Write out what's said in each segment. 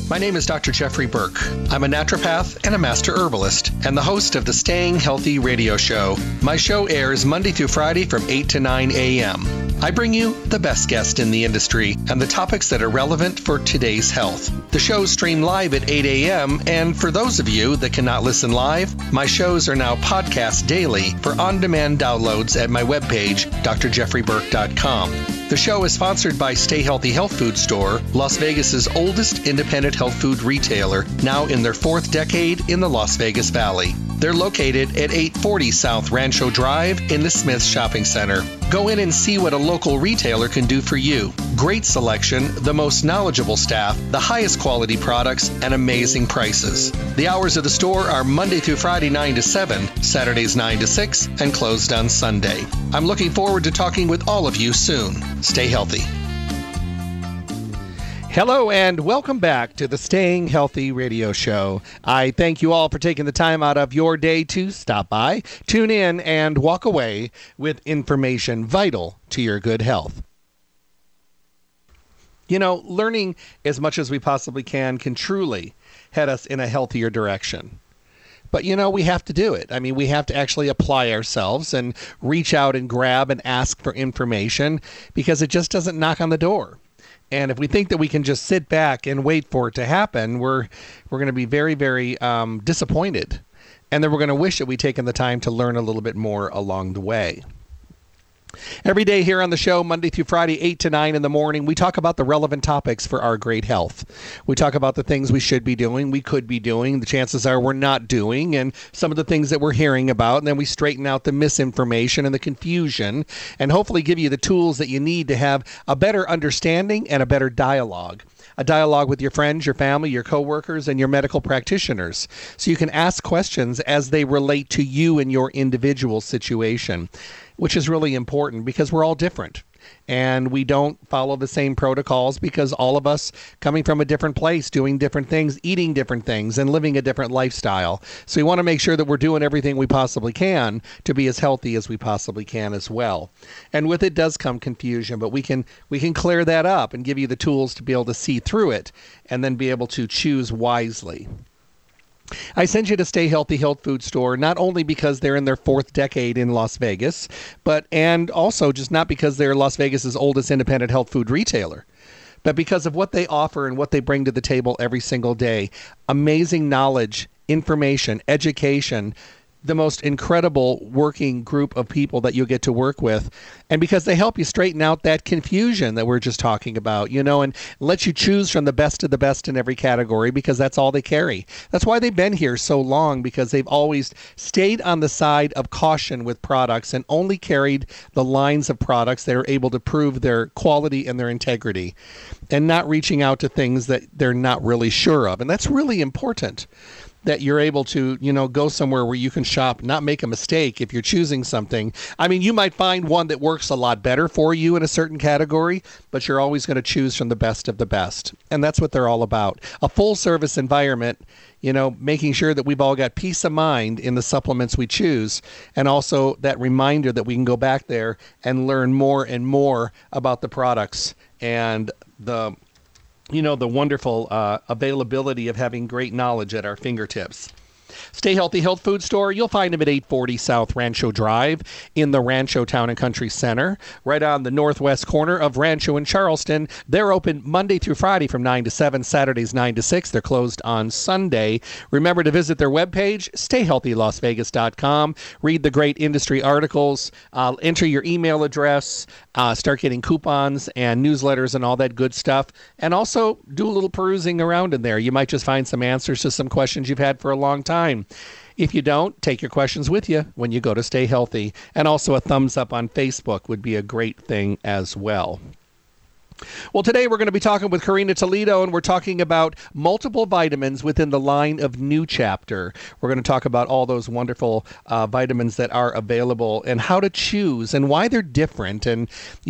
My name is Dr. Jeffrey Burke. I'm a naturopath and a master herbalist and the host of the Staying Healthy radio show. My show airs Monday through Friday from 8 to 9 a.m. I bring you the best guests in the industry and the topics that are relevant for today's health. The shows stream live at 8 a.m. and for those of you that cannot listen live, my shows are now podcast daily for on-demand downloads at my webpage, drjeffreyburke.com. The show is sponsored by Stay Healthy Health Food Store, Las Vegas's oldest independent health food retailer, now in their fourth decade in the Las Vegas Valley. They're located at 840 South Rancho Drive in the Smith Shopping Center. Go in and see what a local retailer can do for you. Great selection, the most knowledgeable staff, the highest quality products, and amazing prices. The hours of the store are Monday through Friday 9 to 7, Saturdays 9 to 6, and closed on Sunday. I'm looking forward to talking with all of you soon. Stay healthy. Hello and welcome back to the Staying Healthy radio show. I thank you all for taking the time out of your day to stop by, tune in, and walk away with information vital to your good health. You know, learning as much as we possibly can truly head us in a healthier direction. But, you know, we have to do it. I mean, we have to actually apply ourselves and reach out and grab and ask for information because it just doesn't knock on the door. And if we think that we can just sit back and wait for it to happen, we're going to be very, very disappointed. And then we're going to wish that we'd taken the time to learn a little bit more along the way. Every day here on the show, Monday through Friday, 8 to 9 in the morning, we talk about the relevant topics for our great health. We talk about the things we should be doing, we could be doing, the chances are we're not doing, and some of the things that we're hearing about, and then we straighten out the misinformation and the confusion, and hopefully give you the tools that you need to have a better understanding and a better dialogue. A dialogue with your friends, your family, your coworkers, and your medical practitioners. So you can ask questions as they relate to you and your individual situation, which is really important because we're all different. And we don't follow the same protocols because all of us coming from a different place, doing different things, eating different things, and living a different lifestyle. So we want to make sure that we're doing everything we possibly can to be as healthy as we possibly can as well. And with it does come confusion, but we can clear that up and give you the tools to be able to see through it and then be able to choose wisely. I send you to Stay Healthy Health Food Store, not only because they're in their fourth decade in Las Vegas, and also just not because they're Las Vegas's oldest independent health food retailer, but because of what they offer and what they bring to the table every single day. Amazing knowledge, information, education, the most incredible working group of people that you'll get to work with. And because they help you straighten out that confusion that we're just talking about, you know, and let you choose from the best of the best in every category because that's all they carry. That's why they've been here so long, because they've always stayed on the side of caution with products and only carried the lines of products that are able to prove their quality and their integrity and not reaching out to things that they're not really sure of. And that's really important, that you're able to, you know, go somewhere where you can shop, not make a mistake if you're choosing something. I mean, you might find one that works a lot better for you in a certain category, but you're always going to choose from the best of the best. And that's what they're all about. A full service environment, you know, making sure that we've all got peace of mind in the supplements we choose. And also that reminder that we can go back there and learn more and more about the products and the wonderful availability of having great knowledge at our fingertips. Stay Healthy Health Food Store, you'll find them at 840 South Rancho Drive in the Rancho Town and Country Center, right on the northwest corner of Rancho and Charleston. They're open Monday through Friday from 9 to 7, Saturdays 9 to 6. They're closed on Sunday. Remember to visit their webpage, stayhealthylasvegas.com. Read the great industry articles, enter your email address, start getting coupons and newsletters and all that good stuff. And also do a little perusing around in there. You might just find some answers to some questions you've had for a long time. If you don't, take your questions with you when you go to Stay Healthy. And also a thumbs up on Facebook would be a great thing as well. Well, today we're going to be talking with Karina Toledo, and we're talking about multiple vitamins within the line of New Chapter. We're going to talk about all those wonderful vitamins that are available and how to choose and why they're different. And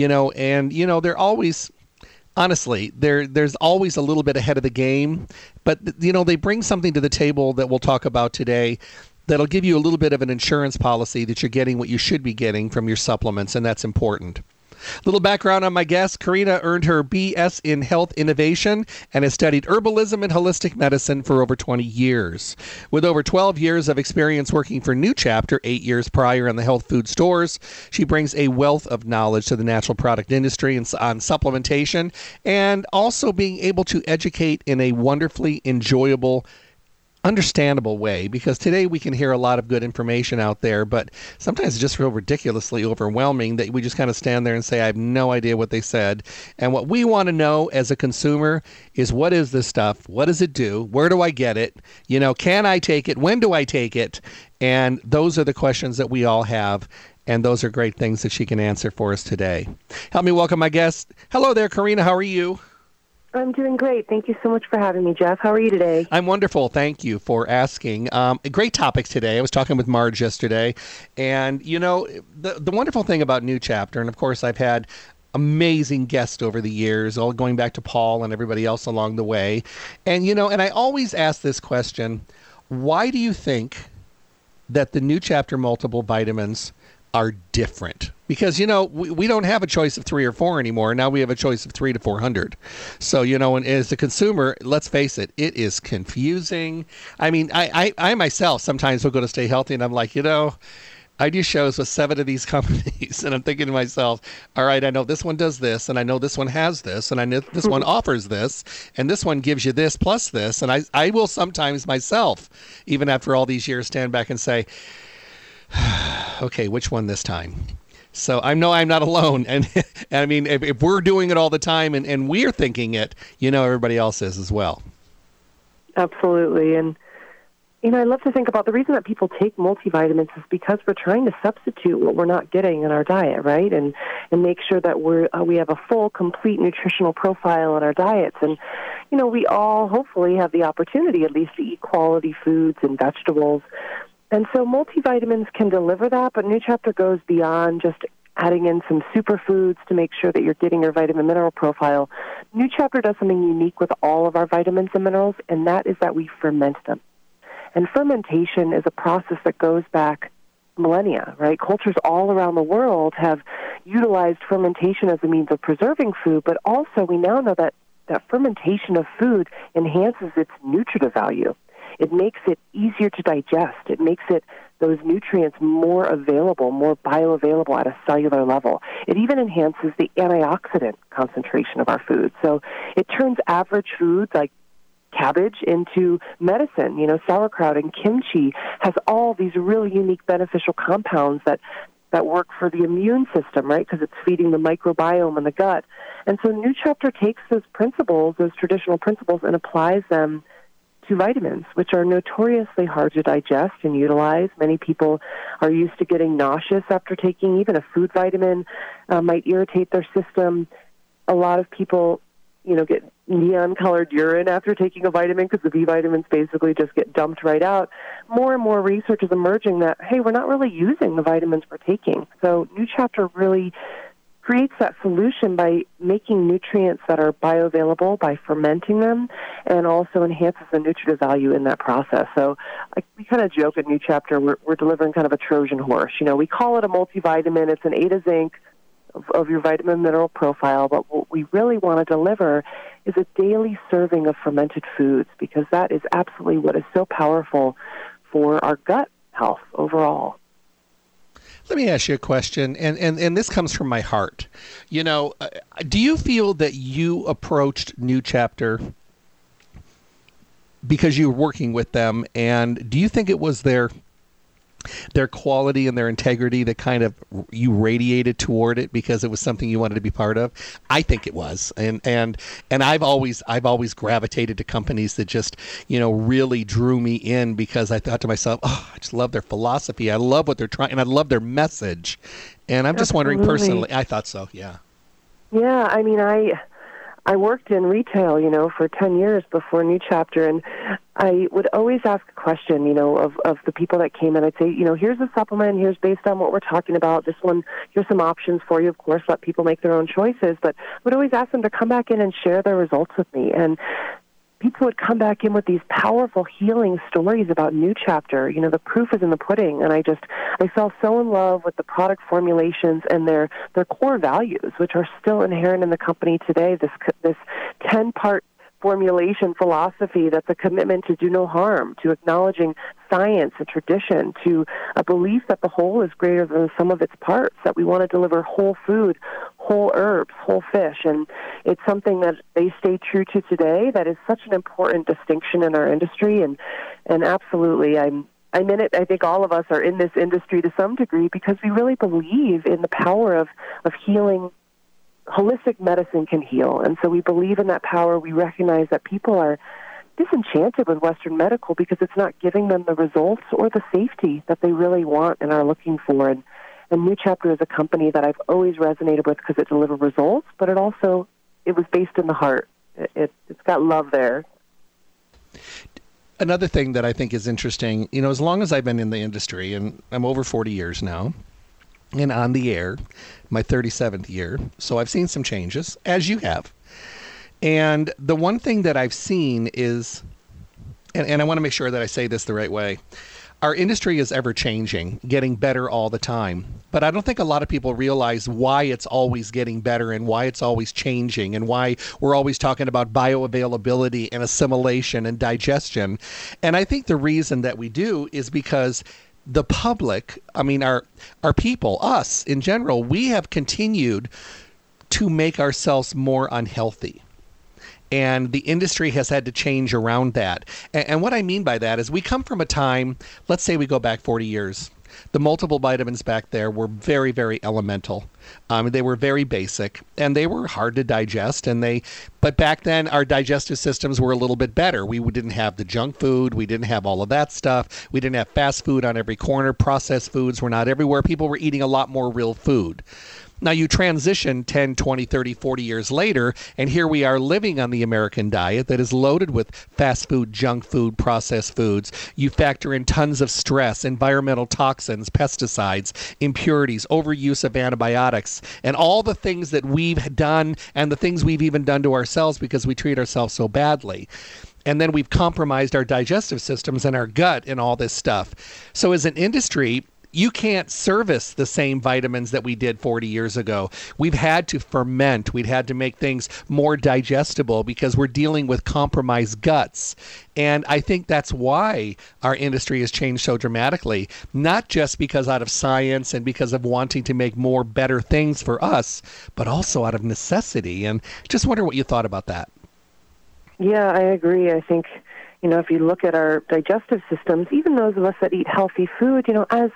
they're always... Honestly, there's always a little bit ahead of the game, but, you know, they bring something to the table that we'll talk about today that'll give you a little bit of an insurance policy that you're getting what you should be getting from your supplements, and that's important. Little background on my guest. Karina earned her BS in Health Innovation and has studied herbalism and holistic medicine for over 20 years. With over 12 years of experience working for New Chapter, 8 years prior in the health food stores, she brings a wealth of knowledge to the natural product industry and on supplementation, and also being able to educate in a wonderfully enjoyable, understandable way, because today we can hear a lot of good information out there, but sometimes it just feels ridiculously overwhelming that we just kind of stand there and say, I have no idea what they said. And what we want to know as a consumer is, what is this stuff? What does it do? Where do I get it? Can I take it? When do I take it? And those are the questions that we all have. And those are great things that she can answer for us today. Help me welcome my guest. Hello there, Karina. How are you? I'm doing great. Thank you so much for having me, Jeff. How are you today? I'm wonderful. Thank you for asking. Great topics today. I was talking with Marge yesterday, and the wonderful thing about New Chapter, and of course I've had amazing guests over the years, all going back to Paul and everybody else along the way, and and I always ask this question: why do you think that the New Chapter multiple vitamins are different? Because, we don't have a choice of 3 or 4 anymore. Now we have a choice of 3 to 400. So, and as a consumer, let's face it, it is confusing. I mean, I myself sometimes will go to Stay Healthy and I'm like, I do shows with 7 of these companies, and I'm thinking to myself, all right, I know this one does this, and I know this one has this, and I know this one offers this, and this one gives you this plus this. And I will sometimes myself, even after all these years, stand back and say, okay, which one this time? So I know I'm not alone. And I mean, if we're doing it all the time and we're thinking it, everybody else is as well. Absolutely. And, I love to think about the reason that people take multivitamins is because we're trying to substitute what we're not getting in our diet, right? And make sure that we have a full, complete nutritional profile in our diets. And, we all hopefully have the opportunity at least to eat quality foods and vegetables. And so multivitamins can deliver that, but New Chapter goes beyond just adding in some superfoods to make sure that you're getting your vitamin mineral profile. New Chapter does something unique with all of our vitamins and minerals, and that is that we ferment them. And fermentation is a process that goes back millennia, right? Cultures all around the world have utilized fermentation as a means of preserving food, but also we now know that fermentation of food enhances its nutritive value. It makes it easier to digest. It makes those nutrients more available, more bioavailable at a cellular level. It even enhances the antioxidant concentration of our food. So it turns average foods like cabbage into medicine. Sauerkraut and kimchi has all these really unique beneficial compounds that work for the immune system, right? Because it's feeding the microbiome in the gut. And so New Chapter takes those principles, those traditional principles, and applies them to vitamins, which are notoriously hard to digest and utilize. Many people are used to getting nauseous after taking even a food vitamin, might irritate their system. A lot of people, get neon-colored urine after taking a vitamin because the B vitamins basically just get dumped right out. More and more research is emerging that, hey, we're not really using the vitamins we're taking. So New Chapter really creates that solution by making nutrients that are bioavailable by fermenting them, and also enhances the nutritive value in that process. So we kind of joke at New Chapter, we're delivering kind of a Trojan horse. We call it a multivitamin. It's an A to zinc of your vitamin mineral profile, but what we really want to deliver is a daily serving of fermented foods, because that is absolutely what is so powerful for our gut health overall. Let me ask you a question, and this comes from my heart. Do you feel that you approached New Chapter because you were working with them, and do you think it was their quality and their integrity that kind of you radiated toward it because it was something you wanted to be part of? I think it was, and I've always gravitated to companies that just really drew me in, because I thought to myself, oh, I just love their philosophy, I love what they're trying, and I love their message. And I'm just wondering personally, I thought so, yeah. Yeah, I mean, I worked in retail, for 10 years before New Chapter, and I would always ask a question, of the people that came in. I'd say, here's a supplement, here's based on what we're talking about. This one, here's some options for you. Of course, let people make their own choices, but I would always ask them to come back in and share their results with me. And people would come back in with these powerful healing stories about New Chapter. The proof is in the pudding. And I fell so in love with the product formulations and their core values, which are still inherent in the company today. This 10-part formulation philosophy that's a commitment to do no harm, to acknowledging science and tradition, to a belief that the whole is greater than the sum of its parts, that we want to deliver whole food, whole herbs, whole fish. And it's something that they stay true to today that is such an important distinction in our industry. And absolutely, I'm in it. I think all of us are in this industry to some degree because we really believe in the power of healing. Holistic medicine can heal, and so we believe in that power. We recognize that people are disenchanted with Western medical because it's not giving them the results or the safety that they really want and are looking for. And New Chapter is a company that I've always resonated with because it delivered results, but it was based in the heart. It's got love there. Another thing that I think is interesting, as long as I've been in the industry, and I'm over 40 years now, and on the air, my 37th year. So I've seen some changes, as you have. And the one thing that I've seen is, and I want to make sure that I say this the right way, our industry is ever changing, getting better all the time. But I don't think a lot of people realize why it's always getting better and why it's always changing and why we're always talking about bioavailability and assimilation and digestion. And I think the reason that we do is because the public, our people, us in general, we have continued to make ourselves more unhealthy. And the industry has had to change around that. And what I mean by that is we come from a time, let's say we go back 40 years. The multiple vitamins back there were very, very elemental. They were very basic, and they were hard to digest. But back then, our digestive systems were a little bit better. We didn't have the junk food. We didn't have all of that stuff. We didn't have fast food on every corner. Processed foods were not everywhere. People were eating a lot more real food. Now you transition 10, 20, 30, 40 years later, and here we are living on the American diet that is loaded with fast food, junk food, processed foods. You factor in tons of stress, environmental toxins, pesticides, impurities, overuse of antibiotics, and all the things that we've done and the things we've even done to ourselves because we treat ourselves so badly. And then we've compromised our digestive systems and our gut and all this stuff. So as an industry, you can't service the same vitamins that we did 40 years ago. We've had to ferment. We've had to make things more digestible because we're dealing with compromised guts. And I think that's why our industry has changed so dramatically, not just because out of science and because of wanting to make more better things for us, but also out of necessity. And just wonder what you thought about that. Yeah, I agree. I think, if you look at our digestive systems, even those of us that eat healthy food,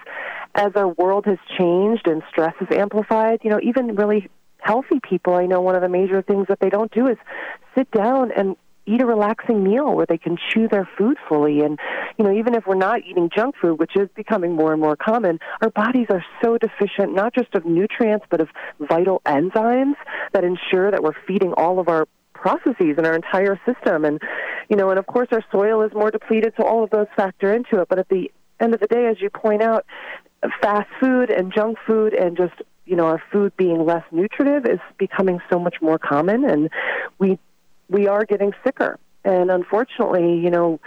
as our world has changed and stress is amplified, even really healthy people, I know one of the major things that they don't do is sit down and eat a relaxing meal where they can chew their food fully. And, even if we're not eating junk food, which is becoming more and more common, our bodies are so deficient, not just of nutrients, but of vital enzymes that ensure that we're feeding all of our processes in our entire system. And, and of course our soil is more depleted, so all of those factor into it. But at the end of the day, as you point out, fast food and junk food and just, our food being less nutritive is becoming so much more common, and we are getting sicker. And unfortunately,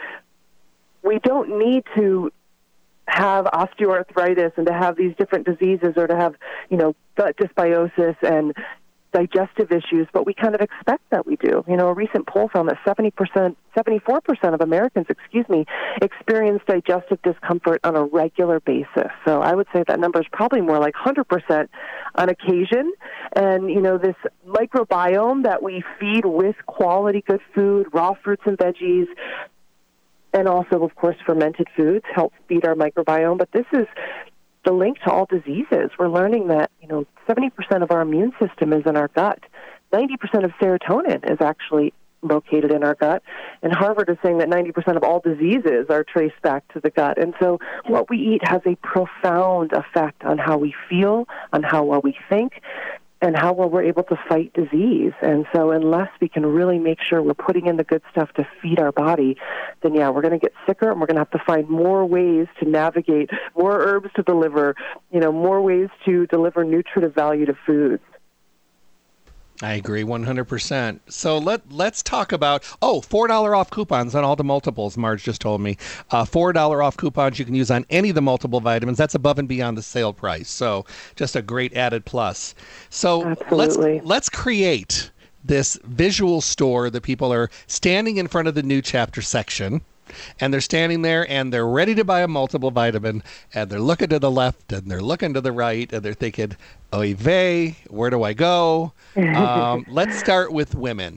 we don't need to have osteoarthritis and to have these different diseases or to have, gut dysbiosis and digestive issues, but we kind of expect that we do. A recent poll found that 74% of Americans, experience digestive discomfort on a regular basis. So I would say that number is probably more like 100% on occasion. And, this microbiome that we feed with quality good food, raw fruits and veggies, and also, of course, fermented foods help feed our microbiome. But this is the link to all diseases. We're learning that, 70% of our immune system is in our gut. 90% of serotonin is actually located in our gut. And Harvard is saying that 90% of all diseases are traced back to the gut. And so what we eat has a profound effect on how we feel, on how well we think, and how well we're able to fight disease. And so unless we can really make sure we're putting in the good stuff to feed our body, then we're going to get sicker, and we're going to have to find more ways to navigate, more herbs to deliver, more ways to deliver nutritive value to foods. I agree 100%. So let's talk about, $4 off coupons on all the multiples, Marge just told me. $4 off coupons you can use on any of the multiple vitamins. That's above and beyond the sale price. So just a great added plus. So Absolutely. let's create this visual store that people are standing in front of the new chapter section. And they're standing there and they're ready to buy a multiple vitamin, and they're looking to the left and they're looking to the right and they're thinking, oy vey, where do I go? Let's start with women.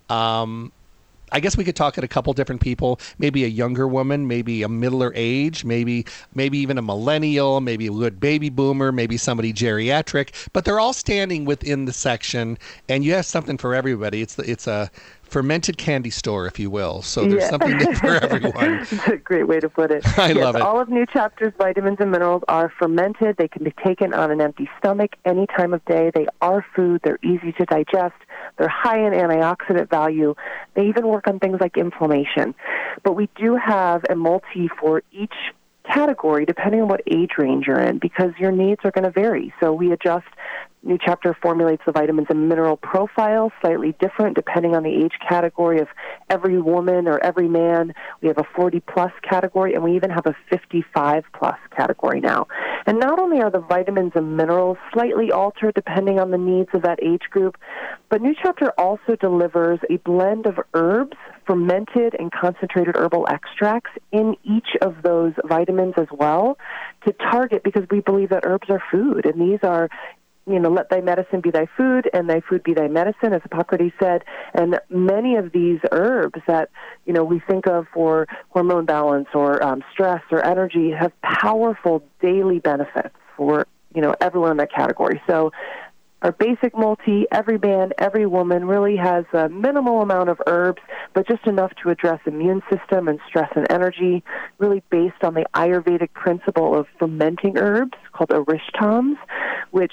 I guess we could talk at a couple different people, maybe a younger woman, maybe a middler age, maybe even a millennial, maybe a good baby boomer, maybe somebody geriatric, but they're all standing within the section, and you have something for everybody. It's a fermented candy store, if you will. So there's something there for everyone. That's a great way to put it. I love it. All of New Chapter's vitamins and minerals are fermented. They can be taken on an empty stomach any time of day. They are food. They're easy to digest. They're high in antioxidant value. They even work on things like inflammation. But we do have a multi for each category depending on what age range you're in, because your needs are going to vary. So we adjust. New Chapter formulates the vitamins and mineral profile slightly different depending on the age category of every woman or every man. We have a 40-plus category, and we even have a 55-plus category now. And not only are the vitamins and minerals slightly altered depending on the needs of that age group, but New Chapter also delivers a blend of herbs, fermented and concentrated herbal extracts in each of those vitamins as well to target, because we believe that herbs are food, and these are, let thy medicine be thy food, and thy food be thy medicine, as Hippocrates said. And many of these herbs that, we think of for hormone balance or stress or energy have powerful daily benefits for, everyone in that category. So our basic multi, every man, every woman really has a minimal amount of herbs, but just enough to address immune system and stress and energy, really based on the Ayurvedic principle of fermenting herbs called arishtams, which,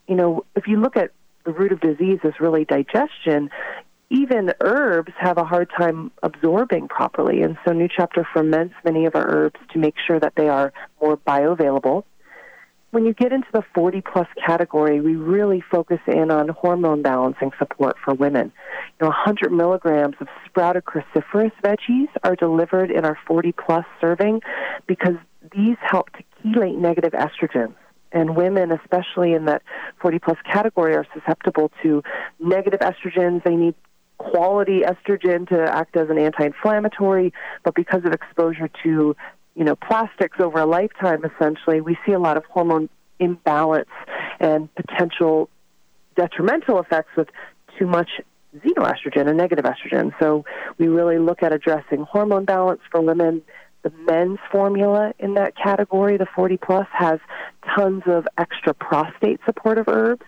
if you look at the root of disease is really digestion, even herbs have a hard time absorbing properly. And so New Chapter ferments many of our herbs to make sure that they are more bioavailable. When you get into the 40-plus category, we really focus in on hormone balancing support for women. 100 milligrams of sprouted cruciferous veggies are delivered in our 40-plus serving because these help to chelate negative estrogens. And women, especially in that 40-plus category, are susceptible to negative estrogens. They need quality estrogen to act as an anti-inflammatory, but because of exposure to, plastics over a lifetime, essentially, we see a lot of hormone imbalance and potential detrimental effects with too much xenoestrogen and negative estrogen. So we really look at addressing hormone balance for women. The men's formula in that category, the 40-plus, has tons of extra prostate supportive herbs,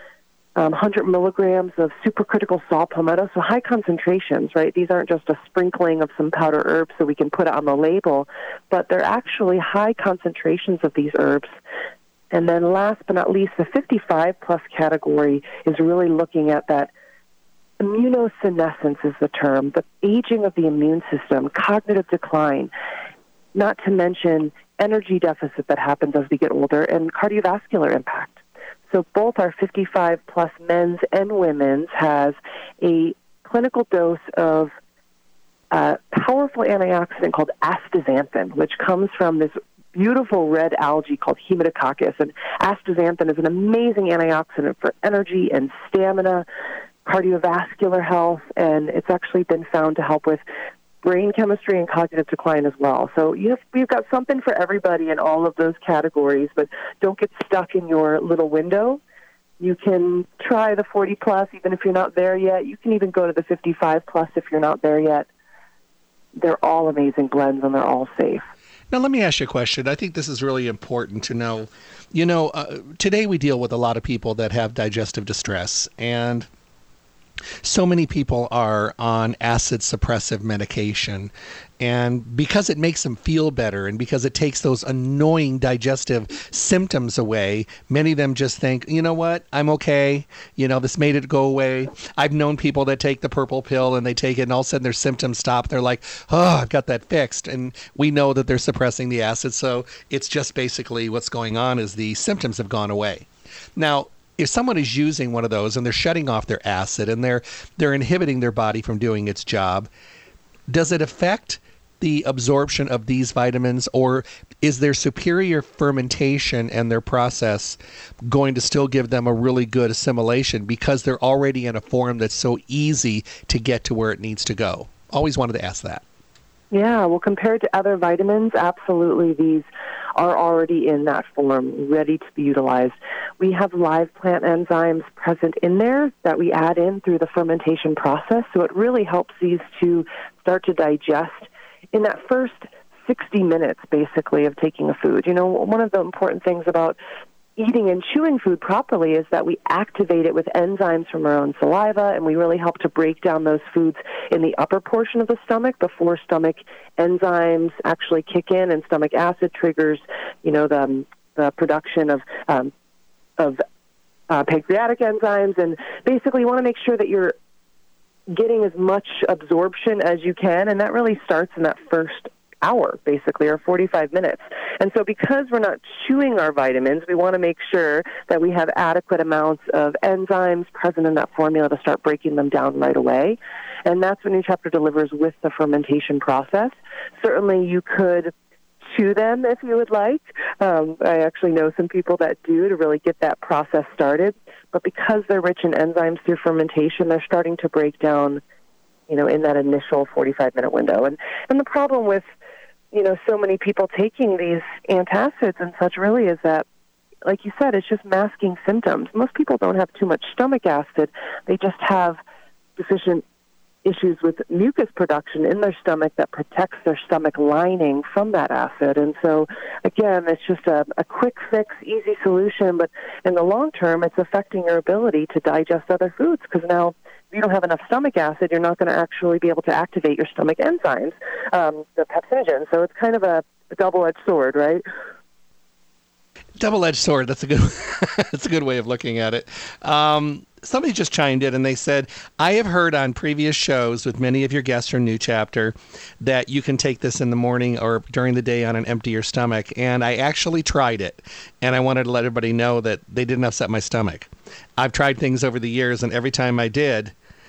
100 milligrams of supercritical saw palmetto, so high concentrations, right? These aren't just a sprinkling of some powder herbs so we can put it on the label, but they're actually high concentrations of these herbs. And then last but not least, the 55-plus category is really looking at that immunosenescence is the term, the aging of the immune system, cognitive decline, not to mention energy deficit that happens as we get older, and cardiovascular impact. So both our 55-plus men's and women's has a clinical dose of a powerful antioxidant called astaxanthin, which comes from this beautiful red algae called Haematococcus. And astaxanthin is an amazing antioxidant for energy and stamina, cardiovascular health, and it's actually been found to help with brain chemistry and cognitive decline as well. So we've got something for everybody in all of those categories, but don't get stuck in your little window. You can try the 40-plus even if you're not there yet. You can even go to the 55-plus if you're not there yet. They're all amazing blends, and they're all safe. Now, let me ask you a question. I think this is really important to know. Today we deal with a lot of people that have digestive distress, and so many people are on acid suppressive medication, and because it makes them feel better and because it takes those annoying digestive symptoms away, many of them just think, you know what, I'm okay. This made it go away. I've known people that take the purple pill and they take it and all of a sudden their symptoms stop. They're like, oh, I've got that fixed. And we know that they're suppressing the acid. So it's just basically what's going on is the symptoms have gone away. Now, if someone is using one of those and they're shutting off their acid and they're inhibiting their body from doing its job, does it affect the absorption of these vitamins, or is their superior fermentation and their process going to still give them a really good assimilation because they're already in a form that's so easy to get to where it needs to go? Always wanted to ask that. Yeah, well, compared to other vitamins, absolutely these are already in that form, ready to be utilized. We have live plant enzymes present in there that we add in through the fermentation process, so it really helps these to start to digest in that first 60 minutes, basically, of taking a food. You know, one of the important things about eating and chewing food properly is that we activate it with enzymes from our own saliva, and we really help to break down those foods in the upper portion of the stomach before stomach enzymes actually kick in, and stomach acid triggers, you know, the production of pancreatic enzymes. And basically, you want to make sure that you're getting as much absorption as you can, and that really starts in that first hour, basically, or 45 minutes. And so because we're not chewing our vitamins, we want to make sure that we have adequate amounts of enzymes present in that formula to start breaking them down right away. And that's what NuChapter delivers with the fermentation process. Certainly you could chew them if you would like. I actually know some people that do to really get that process started. But because they're rich in enzymes through fermentation, they're starting to break down, you know, in that initial 45-minute window. And the problem with, you know, so many people taking these antacids and such really is that, like you said, it's just masking symptoms. Most people don't have too much stomach acid. They just have deficient issues with mucus production in their stomach that protects their stomach lining from that acid. And so, again, it's just a quick fix, easy solution, but in the long term, it's affecting your ability to digest other foods, because now if you don't have enough stomach acid, you're not going to actually be able to activate your stomach enzymes, the pepsinogen. So it's kind of a double-edged sword, right? Double-edged sword. That's a good. That's a good way of looking at it. Somebody just chimed in and they said, I have heard on previous shows with many of your guests from NuChapter that you can take this in the morning or during the day on an emptier stomach. And I actually tried it. And I wanted to let everybody know that they didn't upset my stomach. I've tried things over the years, and every time I did,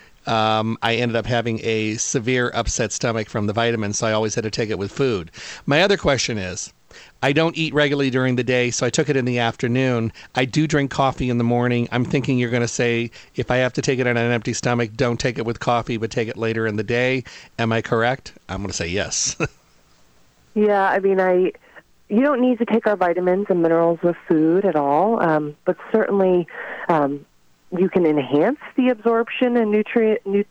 I ended up having a severe upset stomach from the vitamins. So I always had to take it with food. My other question is, I don't eat regularly during the day, so I took it in the afternoon. I do drink coffee in the morning. I'm thinking you're going to say, if I have to take it on an empty stomach, don't take it with coffee, but take it later in the day. Am I correct? I'm going to say yes. Yeah, I mean, you don't need to take our vitamins and minerals with food at all, but certainly you can enhance the absorption and nutrition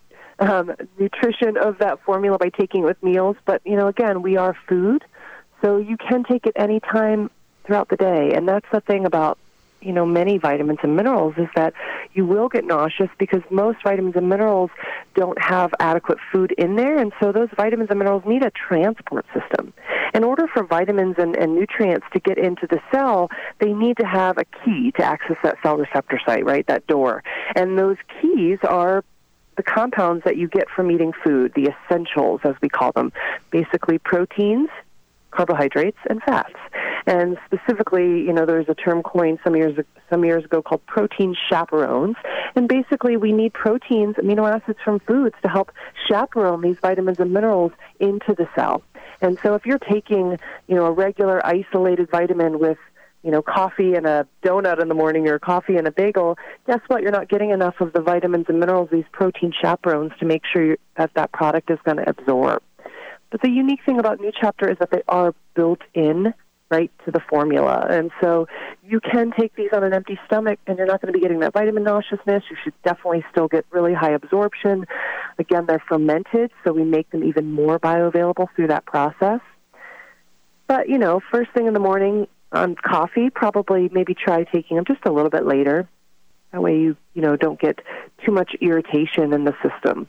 of that formula by taking it with meals. But, you know, again, we are food. So you can take it any time throughout the day. And that's the thing about, you know, many vitamins and minerals is that you will get nauseous because most vitamins and minerals don't have adequate food in there. And so those vitamins and minerals need a transport system. In order for vitamins and nutrients to get into the cell, they need to have a key to access that cell receptor site, right, that door. And those keys are the compounds that you get from eating food, the essentials, as we call them, basically proteins, carbohydrates, and fats. And specifically, you know, there's a term coined some years ago called protein chaperones. And basically, we need proteins, amino acids from foods to help chaperone these vitamins and minerals into the cell. And so if you're taking, you know, a regular isolated vitamin with, you know, coffee and a donut in the morning or coffee and a bagel, guess what? You're not getting enough of the vitamins and minerals, these protein chaperones, to make sure that product is going to absorb. But the unique thing about NuChapter is that they are built in right to the formula. And so you can take these on an empty stomach and you're not going to be getting that vitamin nauseousness. You should definitely still get really high absorption. Again, they're fermented, so we make them even more bioavailable through that process. But, you know, first thing in the morning on coffee, probably maybe try taking them just a little bit later. That way you don't get too much irritation in the system.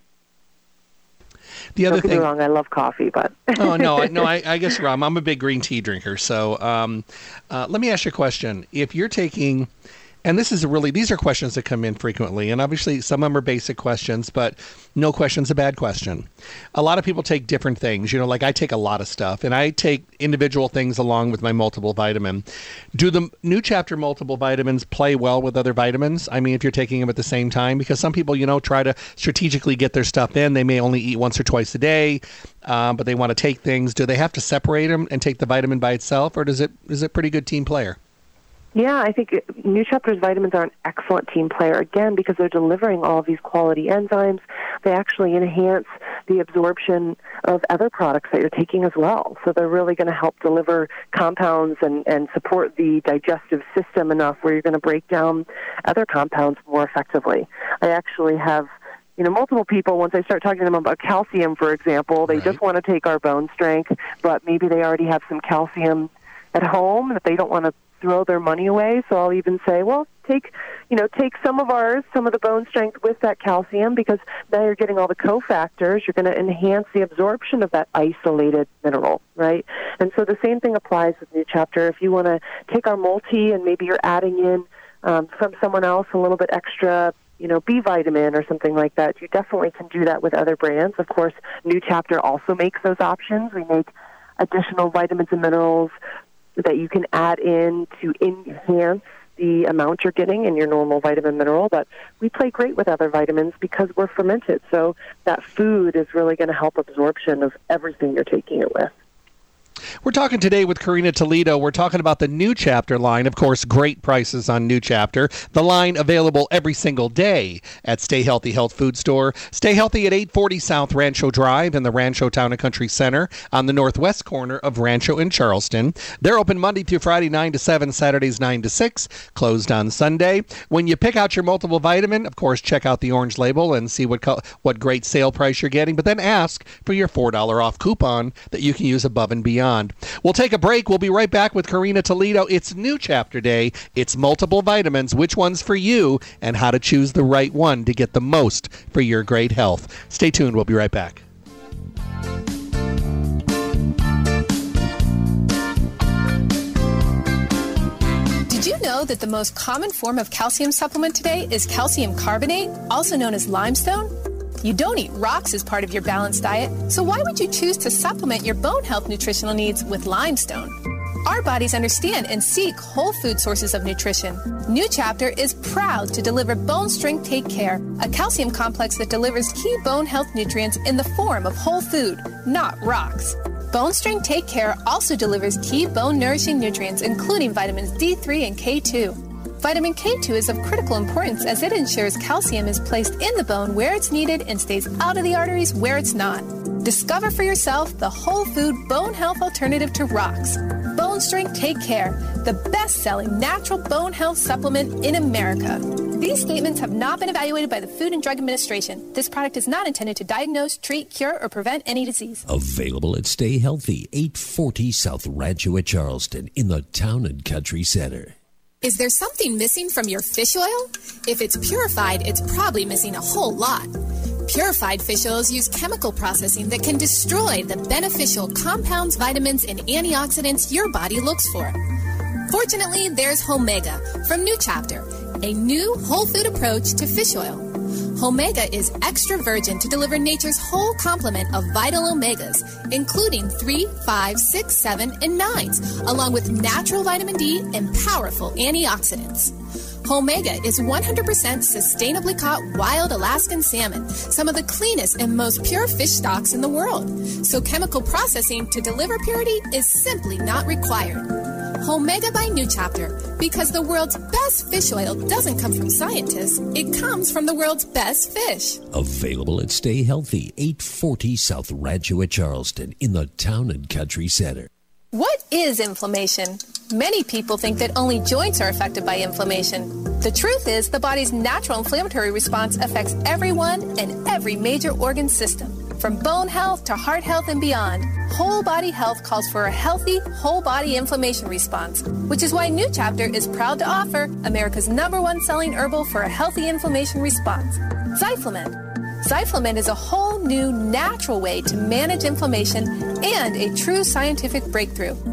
The other Don't get me wrong, I love coffee, but I guess you're wrong. I'm a big green tea drinker. So let me ask you a question. If you're taking And these are questions that come in frequently. And obviously some of them are basic questions, but no question's a bad question. A lot of people take different things. Like I take a lot of stuff, and I take individual things along with my multiple vitamin. Do the New Chapter multiple vitamins play well with other vitamins? I mean, if you're taking them at the same time, because some people, try to strategically get their stuff in. They may only eat once or twice a day, but they want to take things. Do they have to separate them and take the vitamin by itself, or is it pretty good team player? Yeah, I think New Chapter's vitamins are an excellent team player, again, because they're delivering all of these quality enzymes. They actually enhance the absorption of other products that you're taking as well. So they're really going to help deliver compounds and support the digestive system enough where you're going to break down other compounds more effectively. I actually have multiple people, once I start talking to them about calcium, for example, they just want to take our bone strength, but maybe they already have some calcium at home that they don't want to throw their money away. So I'll even say, well, take some of ours, some of the bone strength with that calcium, because now you're getting all the cofactors. You're going to enhance the absorption of that isolated mineral, right? And so the same thing applies with New Chapter. If you want to take our multi and maybe you're adding in from someone else a little bit extra, B vitamin or something like that, you definitely can do that with other brands. Of course, New Chapter also makes those options. We make additional vitamins and minerals that you can add in to enhance the amount you're getting in your normal vitamin mineral, but we play great with other vitamins because we're fermented. So that food is really going to help absorption of everything you're taking it with. We're talking today with Karina Toledo. We're talking about the New Chapter line. Of course, great prices on New Chapter. The line available every single day at Stay Healthy Health Food Store. Stay Healthy at 840 South Rancho Drive in the Rancho Town and Country Center on the northwest corner of Rancho and Charleston. They're open Monday through Friday 9 to 7, Saturdays 9 to 6, closed on Sunday. When you pick out your multiple vitamin, of course, check out the orange label and see what great sale price you're getting, but then ask for your $4 off coupon that you can use above and beyond. We'll take a break. We'll be right back with Karina Toledo. It's New Chapter Day. It's multiple vitamins. Which one's for you, and how to choose the right one to get the most for your great health. Stay tuned. We'll be right back. Did you know that the most common form of calcium supplement today is calcium carbonate, also known as limestone? You don't eat rocks as part of your balanced diet, so why would you choose to supplement your bone health nutritional needs with limestone? Our bodies understand and seek whole food sources of nutrition. New Chapter is proud to deliver Bone Strength Take Care, a calcium complex that delivers key bone health nutrients in the form of whole food, not rocks. Bone Strength Take Care also delivers key bone nourishing nutrients, including vitamins D3 and K2. Vitamin K2 is of critical importance as it ensures calcium is placed in the bone where it's needed and stays out of the arteries where it's not. Discover for yourself the whole food bone health alternative to rocks. Bone Strength Take Care, the best-selling natural bone health supplement in America. These statements have not been evaluated by the Food and Drug Administration. This product is not intended to diagnose, treat, cure, or prevent any disease. Available at Stay Healthy, 840 South Rancho at Charleston in the Town and Country Center. Is there something missing from your fish oil? If it's purified, it's probably missing a whole lot. Purified fish oils use chemical processing that can destroy the beneficial compounds, vitamins, and antioxidants your body looks for. Fortunately, there's Homega from New Chapter, a new whole food approach to fish oil. Homega is extra virgin to deliver nature's whole complement of vital omegas, including 3, 5, 6, 7, and 9s, along with natural vitamin D and powerful antioxidants. Homega is 100% sustainably caught wild Alaskan salmon, some of the cleanest and most pure fish stocks in the world. So chemical processing to deliver purity is simply not required. Homega by New Chapter, because the world's best fish oil doesn't come from scientists, it comes from the world's best fish. Available at Stay Healthy, 840 South Rancho at Charleston in the Town and Country Center. What is inflammation? Many people think that only joints are affected by inflammation. The truth is, the body's natural inflammatory response affects everyone and every major organ system. From bone health to heart health and beyond, whole body health calls for a healthy, whole body inflammation response, which is why New Chapter is proud to offer America's #1 selling herbal for a healthy inflammation response, Zyflamed. Zyflamed is a whole new natural way to manage inflammation and a true scientific breakthrough.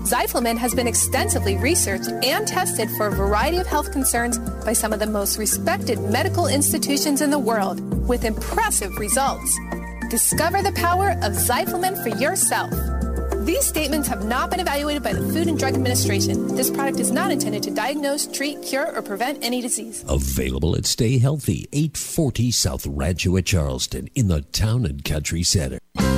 Zyflamin has been extensively researched and tested for a variety of health concerns by some of the most respected medical institutions in the world, with impressive results. Discover the power of Zyflamin for yourself. These statements have not been evaluated by the Food and Drug Administration. This product is not intended to diagnose, treat, cure, or prevent any disease. Available at Stay Healthy, 840 South Rancho at Charleston in the Town and Country Center.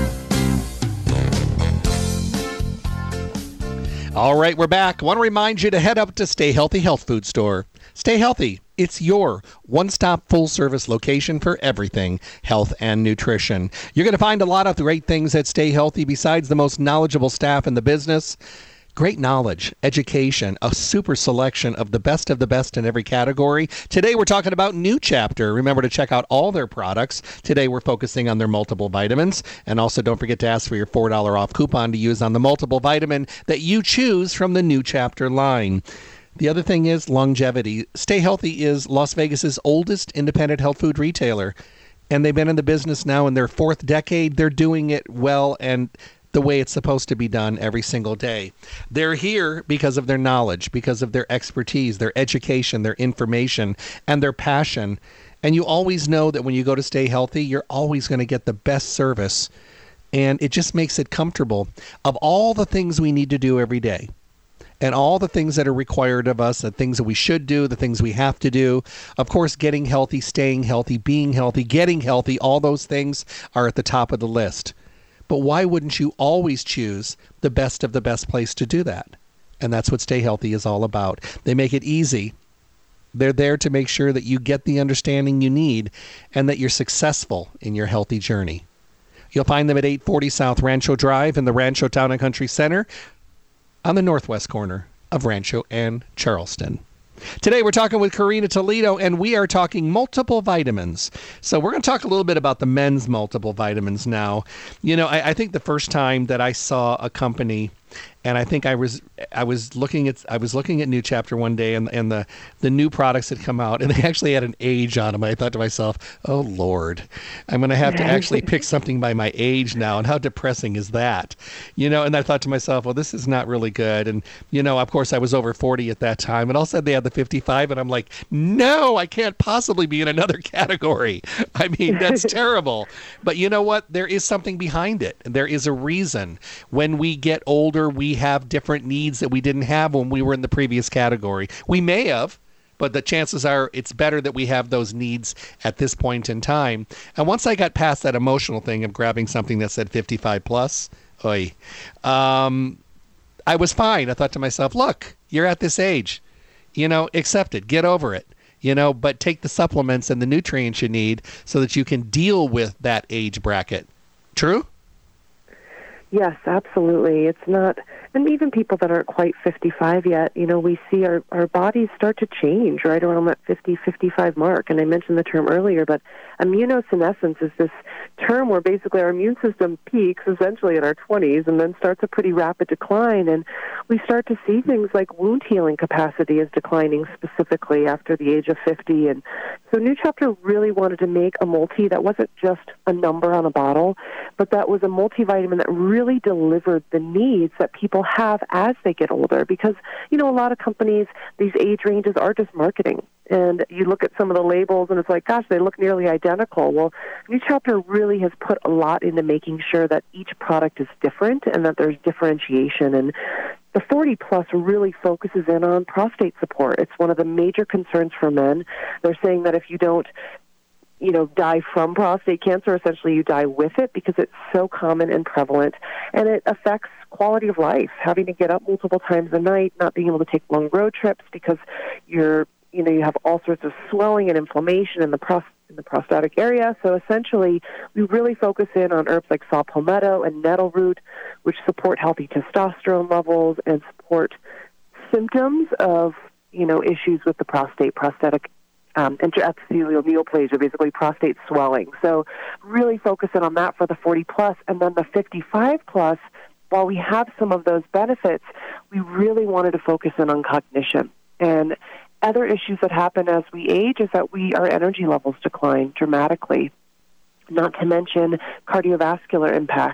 All right, we're back. I want to remind you to head up to Stay Healthy Health Food Store. Stay Healthy. It's your one-stop full-service location for everything health and nutrition. You're going to find a lot of great things at Stay Healthy besides the most knowledgeable staff in the business. Great knowledge, education, a super selection of the best in every category. Today we're talking about New Chapter. Remember to check out all their products. Today we're focusing on their multiple vitamins. And also don't forget to ask for your $4 off coupon to use on the multiple vitamin that you choose from the New Chapter line. The other thing is longevity. Stay Healthy is Las Vegas's oldest independent health food retailer. And they've been in the business now in their 4th decade. They're doing it well and the way it's supposed to be done every single day. They're here because of their knowledge, because of their expertise, their education, their information, and their passion. And you always know that when you go to Stay Healthy, you're always going to get the best service. And it just makes it comfortable. Of all the things we need to do every day, and all the things that are required of us, the things that we should do, the things we have to do, of course, getting healthy, staying healthy, being healthy, getting healthy, all those things are at the top of the list. But why wouldn't you always choose the best of the best place to do that? And that's what Stay Healthy is all about. They make it easy. They're there to make sure that you get the understanding you need and that you're successful in your healthy journey. You'll find them at 840 South Rancho Drive in the Rancho Town and Country Center on the northwest corner of Rancho and Charleston. Today we're talking with Karina Toledo, and we are talking multiple vitamins. So we're going to talk a little bit about the men's multiple vitamins now. You know, I think the first time that I saw a company, and I think I was looking at New Chapter one day, and the new products had come out, and they actually had an age on them. I thought to myself, oh Lord, I'm going to have to actually pick something by my age now, and how depressing is that? You know, and I thought to myself, well, this is not really good. And you know, of course, I was over 40 at that time, and all of a sudden they had the 55, and I'm like, no, I can't possibly be in another category. I mean, that's terrible. But you know what? There is something behind it. There is a reason. When we get older, we have different needs that we didn't have when we were in the previous category. We may have, but the chances are it's better that we have those needs at this point in time. And once I got past that emotional thing of grabbing something that said 55 plus, I was fine. I thought to myself, look, you're at this age, you know, accept it, get over it, you know, but take the supplements and the nutrients you need so that you can deal with that age bracket. True? Yes, absolutely. It's not, and even people that aren't quite 55 yet, you know, we see our bodies start to change right around that 50, 55 mark. And I mentioned the term earlier, but immunosenescence is this term where basically our immune system peaks essentially in our 20s and then starts a pretty rapid decline. And we start to see things like wound healing capacity is declining specifically after the age of 50. And so New Chapter really wanted to make a multi that wasn't just a number on a bottle, but that was a multivitamin that really delivered the needs that people have as they get older. Because, you know, a lot of companies, these age ranges are just marketing. And you look at some of the labels and it's like, gosh, they look nearly identical. Well, New Chapter really has put a lot into making sure that each product is different and that there's differentiation. And the 40 plus really focuses in on prostate support. It's one of the major concerns for men. They're saying that if you don't, you know, die from prostate cancer, essentially you die with it because it's so common and prevalent, and it affects quality of life, having to get up multiple times a night, not being able to take long road trips because you have all sorts of swelling and inflammation in the prostatic area. So essentially, we really focus in on herbs like saw palmetto and nettle root, which support healthy testosterone levels and support symptoms of, you know, issues with the prostatic intraepithelial neoplasia, basically prostate swelling. So really focusing on that for the 40 plus. And then the 55 plus, while we have some of those benefits, we really wanted to focus in on cognition. And other issues that happen as we age is that our energy levels decline dramatically, not to mention cardiovascular impact.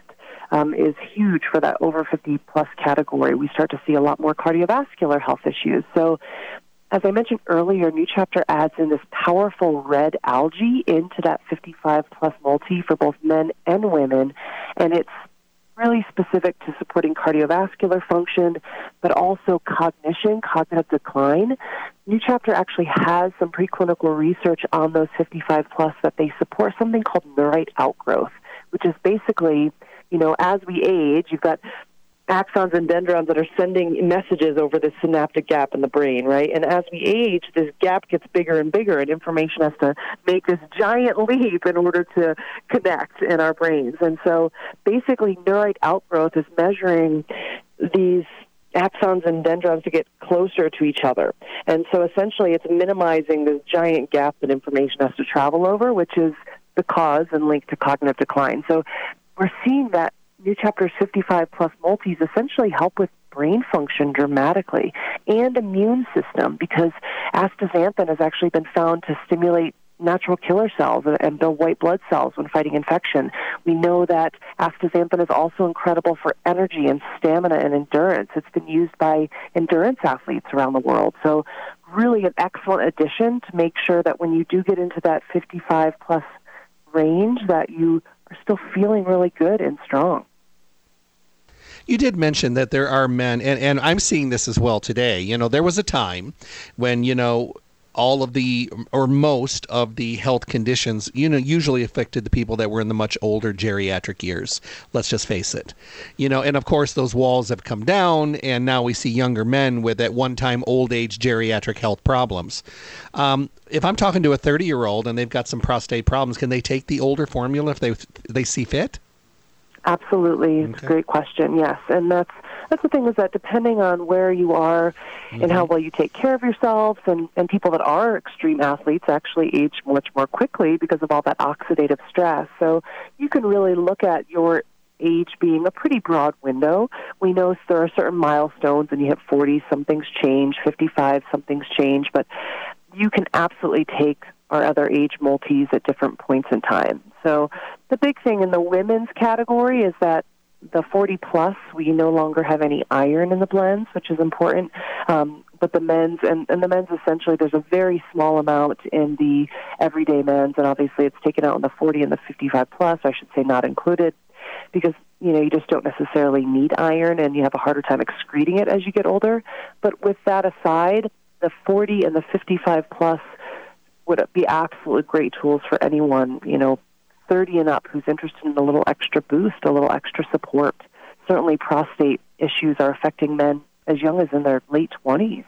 is huge for that over 50-plus category. We start to see a lot more cardiovascular health issues. So as I mentioned earlier, New Chapter adds in this powerful red algae into that 55-plus multi for both men and women, and it's really specific to supporting cardiovascular function, but also cognition, cognitive decline. New Chapter actually has some preclinical research on those 55-plus that they support something called neurite outgrowth, which is basically, as we age, you've got axons and dendrons that are sending messages over this synaptic gap in the brain, right? And as we age, this gap gets bigger and bigger, and information has to make this giant leap in order to connect in our brains. And so basically, neurite outgrowth is measuring these axons and dendrons to get closer to each other. And so essentially, it's minimizing this giant gap that information has to travel over, which is the cause and link to cognitive decline. So we're seeing that New Chapter's 55-plus multis essentially help with brain function dramatically and immune system, because astaxanthin has actually been found to stimulate natural killer cells and build white blood cells when fighting infection. We know that astaxanthin is also incredible for energy and stamina and endurance. It's been used by endurance athletes around the world. So really an excellent addition to make sure that when you do get into that 55-plus range, that you are still feeling really good and strong. You did mention that there are men, and I'm seeing this as well today. There was a time when, all of the, or most of the health conditions, usually affected the people that were in the much older geriatric years. Let's just face it. And of course, those walls have come down, and now we see younger men with at one time old age geriatric health problems. If I'm talking to a 30-year-old and they've got some prostate problems, can they take the older formula if they see fit? Absolutely. It's a great question, yes. And that's the thing, is that depending on where you are and how well you take care of yourselves, and people that are extreme athletes actually age much more quickly because of all that oxidative stress. So you can really look at your age being a pretty broad window. We know there are certain milestones, and you hit 40, some things change, 55, some things change, but you can absolutely take our other age multis at different points in time. So the big thing in the women's category is that the 40-plus, we no longer have any iron in the blends, which is important. But the men's, and the men's essentially, there's a very small amount in the everyday men's, and obviously it's taken out in the 40 and the 55-plus, I should say not included, because, you just don't necessarily need iron, and you have a harder time excreting it as you get older. But with that aside, the 40 and the 55-plus would be absolutely great tools for anyone, 30 and up, who's interested in a little extra boost, a little extra support. Certainly prostate issues are affecting men as young as in their late 20s.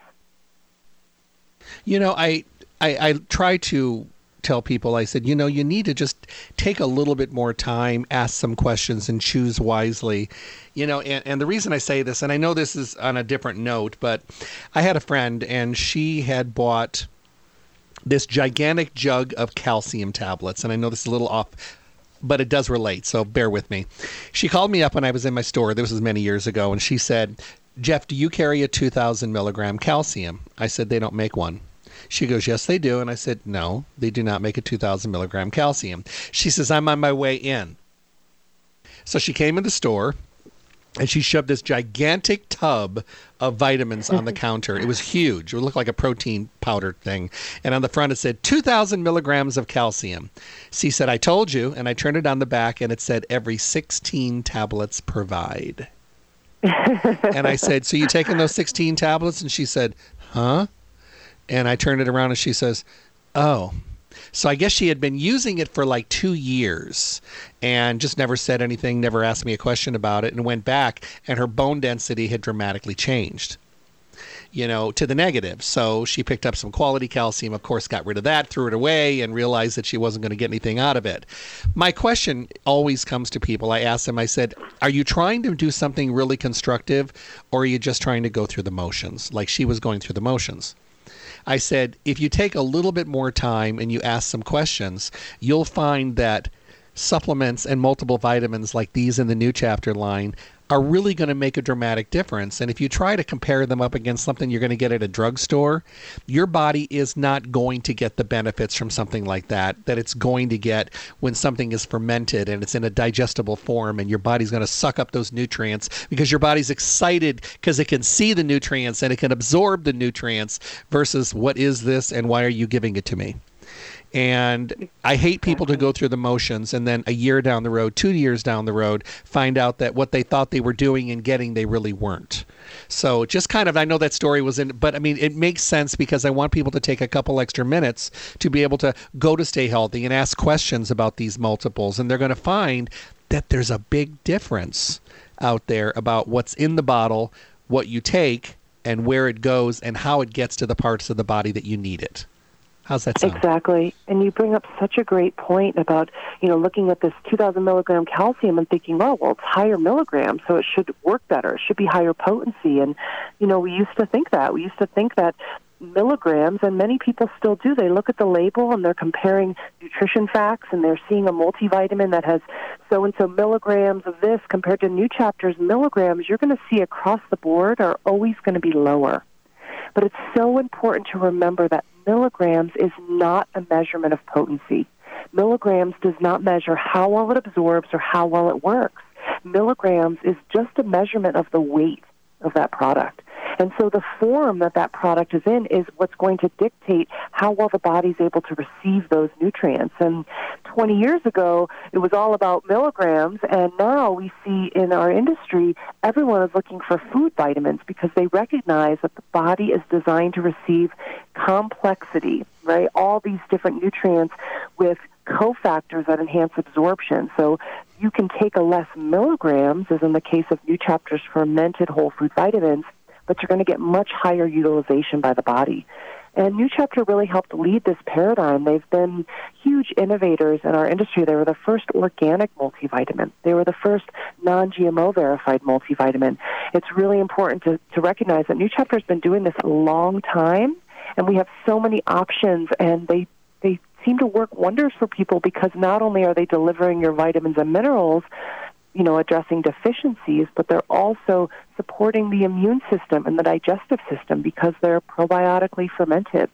I try to tell people, I said, you need to just take a little bit more time, ask some questions, and choose wisely. And the reason I say this, and I know this is on a different note, but I had a friend, and she had bought this gigantic jug of calcium tablets. And I know this is a little off, but it does relate, so bear with me. She called me up when I was in my store. This was many years ago. And she said, Jeff, do you carry a 2,000 milligram calcium? I said, they don't make one. She goes, yes, they do. And I said, no, they do not make a 2,000 milligram calcium. She says, I'm on my way in. So she came in the store, and she shoved this gigantic tub of vitamins on the counter. It was huge. It looked like a protein powder thing. And on the front, it said 2,000 milligrams of calcium. She said, I told you. And I turned it on the back, and it said every 16 tablets provide. And I said, so you taking those 16 tablets? And she said, huh? And I turned it around, and she says, oh. So I guess she had been using it for like 2 years and just never said anything, never asked me a question about it, and went back, and her bone density had dramatically changed, to the negative. So she picked up some quality calcium, of course, got rid of that, threw it away, and realized that she wasn't going to get anything out of it. My question always comes to people. I ask them, I said, are you trying to do something really constructive, or are you just trying to go through the motions, like she was going through the motions? I said, if you take a little bit more time and you ask some questions, you'll find that supplements and multiple vitamins like these in the New Chapter line are really going to make a dramatic difference. And if you try to compare them up against something you're going to get at a drugstore, your body is not going to get the benefits from something like that it's going to get when something is fermented and it's in a digestible form, and your body's going to suck up those nutrients because your body's excited because it can see the nutrients and it can absorb the nutrients versus what is this and why are you giving it to me? And I hate people to go through the motions and then a year down the road, 2 years down the road, find out that what they thought they were doing and getting, they really weren't. So just kind of, I know that story was in, but I mean, it makes sense because I want people to take a couple extra minutes to be able to go to Stay Healthy and ask questions about these multiples. And they're going to find that there's a big difference out there about what's in the bottle, what you take, and where it goes and how it gets to the parts of the body that you need it. How's that sound? Exactly. And you bring up such a great point about, looking at this 2,000 milligram calcium and thinking, oh, well, it's higher milligrams, so it should work better. It should be higher potency. And, we used to think that. We used to think that milligrams, and many people still do, they look at the label and they're comparing nutrition facts and they're seeing a multivitamin that has so-and-so milligrams of this compared to New Chapter's milligrams. You're going to see across the board are always going to be lower. But it's so important to remember that milligrams is not a measurement of potency. Milligrams does not measure how well it absorbs or how well it works. Milligrams is just a measurement of the weight of that product. And so the form that product is in is what's going to dictate how well the body's able to receive those nutrients. And 20 years ago, it was all about milligrams, and now we see in our industry, everyone is looking for food vitamins because they recognize that the body is designed to receive complexity, right? All these different nutrients with cofactors that enhance absorption. So you can take a less milligrams, as in the case of New Chapter's fermented whole food vitamins, but you're going to get much higher utilization by the body. And New Chapter really helped lead this paradigm. They've been huge innovators in our industry. They were the first organic multivitamin. They were the first non-GMO verified multivitamin. It's really important to recognize that New Chapter has been doing this a long time, and we have so many options, and they seem to work wonders for people because not only are they delivering your vitamins and minerals, addressing deficiencies, but they're also supporting the immune system and the digestive system because they're probiotically fermented.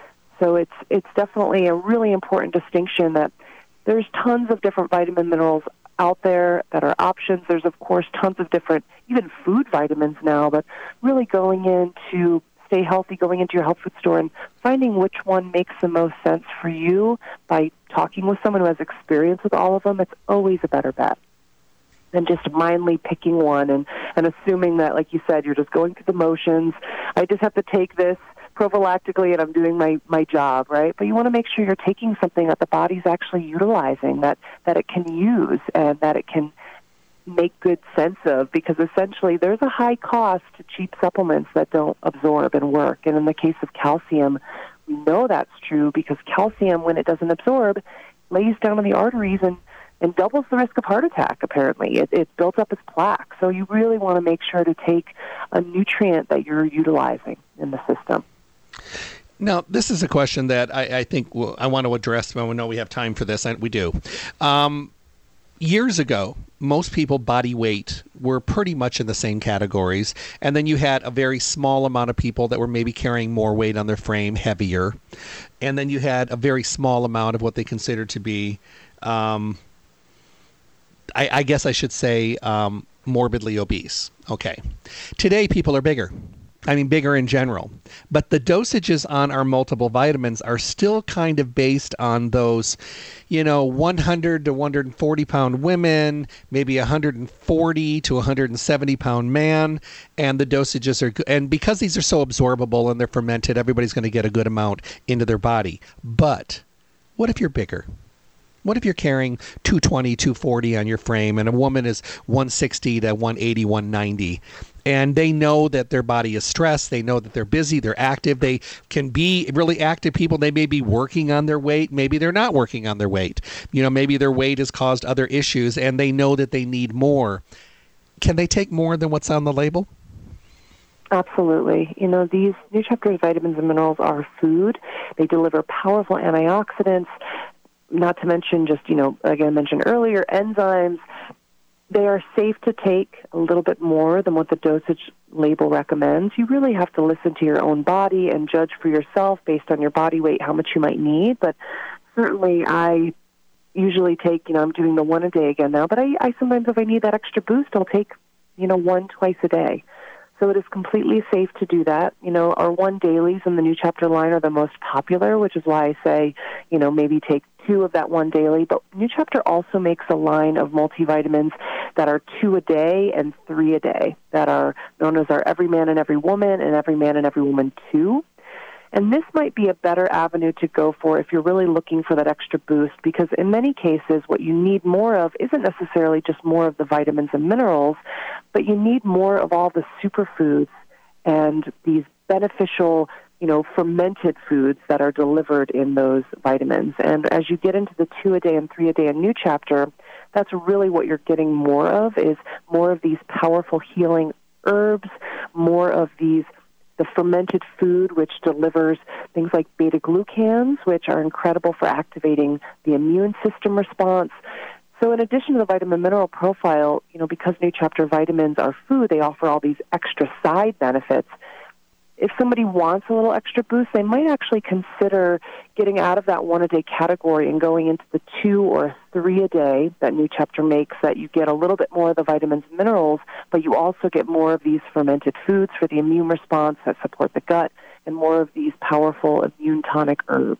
So it's definitely a really important distinction that there's tons of different vitamin minerals out there that are options. There's, of course, tons of different, even food vitamins now, but really going into Stay Healthy, going into your health food store and finding which one makes the most sense for you by talking with someone who has experience with all of them, it's always a better bet than just mindly picking one and assuming that, like you said, you're just going through the motions. I just have to take this prophylactically and I'm doing my job, right? But you want to make sure you're taking something that the body's actually utilizing, that it can use and that it can make good sense of, because essentially there's a high cost to cheap supplements that don't absorb and work. And in the case of calcium, we know that's true because calcium, when it doesn't absorb, lays down in the arteries and doubles the risk of heart attack, apparently. It builds up as plaque. So you really want to make sure to take a nutrient that you're utilizing in the system. Now, this is a question that I think I want to address when we know we have time for this, and we do. Years ago, most people body weight were pretty much in the same categories, and then you had a very small amount of people that were maybe carrying more weight on their frame, heavier, and then you had a very small amount of what they considered to be I guess I should say morbidly obese. Okay. Today, people are bigger. I mean, bigger in general. But the dosages on our multiple vitamins are still kind of based on those, 100 to 140 pound women, maybe 140 to 170 pound man. And the dosages are good. And because these are so absorbable and they're fermented, everybody's going to get a good amount into their body. But what if you're bigger? What if you're carrying 220, 240 on your frame and a woman is 160 to 180, 190? And they know that their body is stressed. They know that they're busy. They're active. They can be really active people. They may be working on their weight. Maybe they're not working on their weight. Maybe their weight has caused other issues and they know that they need more. Can they take more than what's on the label? Absolutely. These New Chapter's vitamins and minerals are food. They deliver powerful antioxidants, not to mention just, again, mentioned earlier, enzymes. They are safe to take a little bit more than what the dosage label recommends. You really have to listen to your own body and judge for yourself based on your body weight how much you might need. But certainly I usually take, I'm doing the one a day again now, but I sometimes, if I need that extra boost, I'll take, one twice a day. So it is completely safe to do that. Our one dailies in the New Chapter line are the most popular, which is why I say, maybe take 2 of that one daily. But New Chapter also makes a line of multivitamins that are 2 a day and 3 a day, that are known as our Every Man and Every Woman and Every Man and Every Woman 2. And this might be a better avenue to go for if you're really looking for that extra boost, because in many cases what you need more of isn't necessarily just more of the vitamins and minerals, but you need more of all the superfoods and these beneficial, fermented foods that are delivered in those vitamins. And as you get into the 2 a day and 3 a day in New Chapter, that's really what you're getting more of, is more of these powerful healing herbs, more of the fermented food, which delivers things like beta-glucans, which are incredible for activating the immune system response. So in addition to the vitamin mineral profile, because New Chapter vitamins are food, they offer all these extra side benefits. If somebody wants a little extra boost, they might actually consider getting out of that 1 a day category and going into the 2 or 3 a day that New Chapter makes, that you get a little bit more of the vitamins and minerals, but you also get more of these fermented foods for the immune response that support the gut, and more of these powerful immune tonic herbs.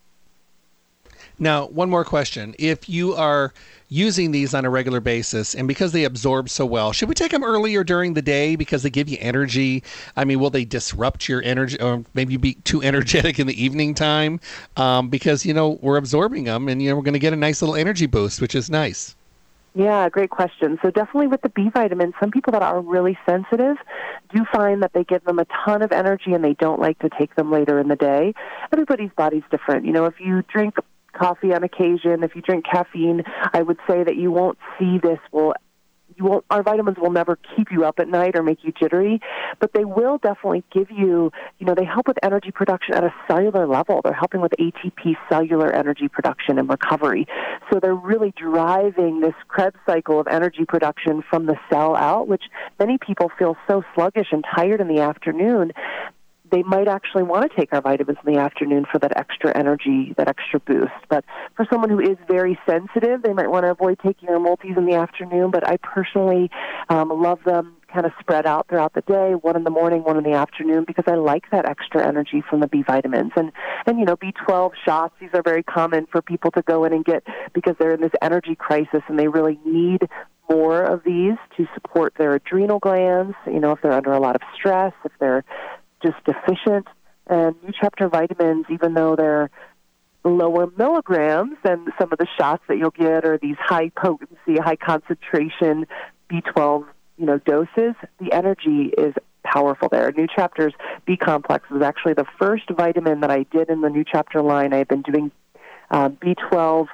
Now, one more question. If you are using these on a regular basis, and because they absorb so well, should we take them earlier during the day because they give you energy? I mean, will they disrupt your energy, or maybe be too energetic in the evening time? Because, we're absorbing them, and, we're going to get a nice little energy boost, which is nice. Yeah, great question. So definitely with the B vitamins, some people that are really sensitive do find that they give them a ton of energy and they don't like to take them later in the day. Everybody's body's different. If you drink coffee on occasion, if you drink caffeine, I would say that you won't see this. Our vitamins will never keep you up at night or make you jittery, but they will definitely give you, they help with energy production at a cellular level. They're helping with ATP cellular energy production and recovery. So they're really driving this Krebs cycle of energy production from the cell out, which many people feel so sluggish and tired in the afternoon. They might actually want to take our vitamins in the afternoon for that extra energy, that extra boost. But for someone who is very sensitive, they might want to avoid taking our multis in the afternoon. But I personally love them kind of spread out throughout the day, 1 in the morning, 1 in the afternoon, because I like that extra energy from the B vitamins. And B12 shots, these are very common for people to go in and get because they're in this energy crisis and they really need more of these to support their adrenal glands, if they're under a lot of stress, if they're just deficient. And New Chapter vitamins, even though they're lower milligrams than some of the shots that you'll get, or these high potency, high concentration B12, doses, the energy is powerful there. New Chapter's B complex was actually the first vitamin that I did in the New Chapter line. I've been doing B12,